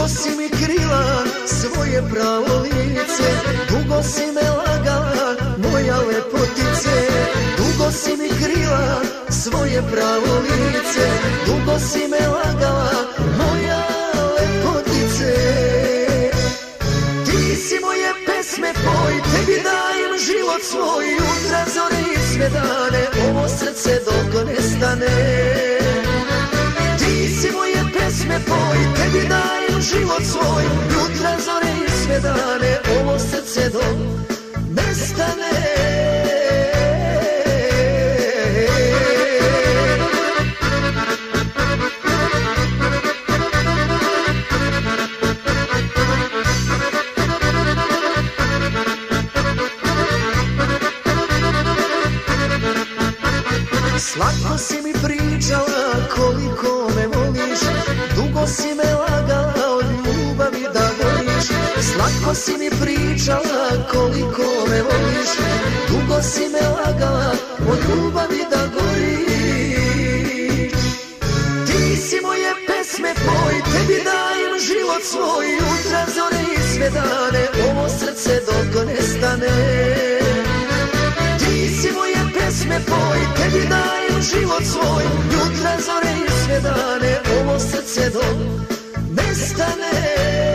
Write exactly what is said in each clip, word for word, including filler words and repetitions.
Dugo si mi krila svoje pravo lice, dugo si me lagala, moja lepotice. Dugo si mi krila svoje pravo lice, dugo si me lagala, moja lepotice. Ti si moje pesme poj, tebi dajem život svoj, jutra zore i sve dane, ovo srce dok ne stane. Ti si moje pesme poj, tebi dajem život svoj, jutra zore i sve dane, ovo srce dok ne stane. Slatko si mi pričala koliko me voliš, dugo si me lagala od ljubavi da voliš. Slatko si mi pričala koliko me voliš, dugo si me lagala od ljubavi da goriš. Ti si moje pesme poj, tebi dajem život svoj, jutra zore i sve dane, ovo srce dok ne stane. Ti si moje pesme poj, tebi dajem život svoj, jutra zore i sve dane, ovo srce dok ne stane.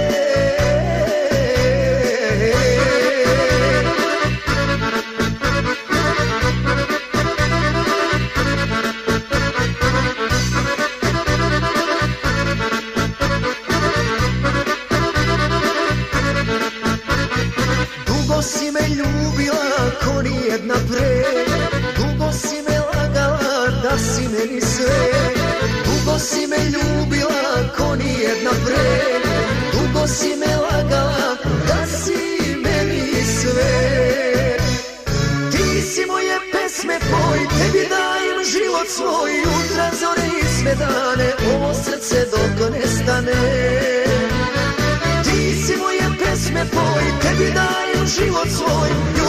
Dugo si me ljubila ko nijedna pre, dugo si me lagala da si meni sve. Dugo si me ljubila ko nijedna pre, dugo si me lagala da si meni sve. Ti si moje pesme poj, tebi dajem život svoj, jutra zore i sve dane, ovo srce dok ne stane. Ti si moje pesme poj, tebi dajem život svoj,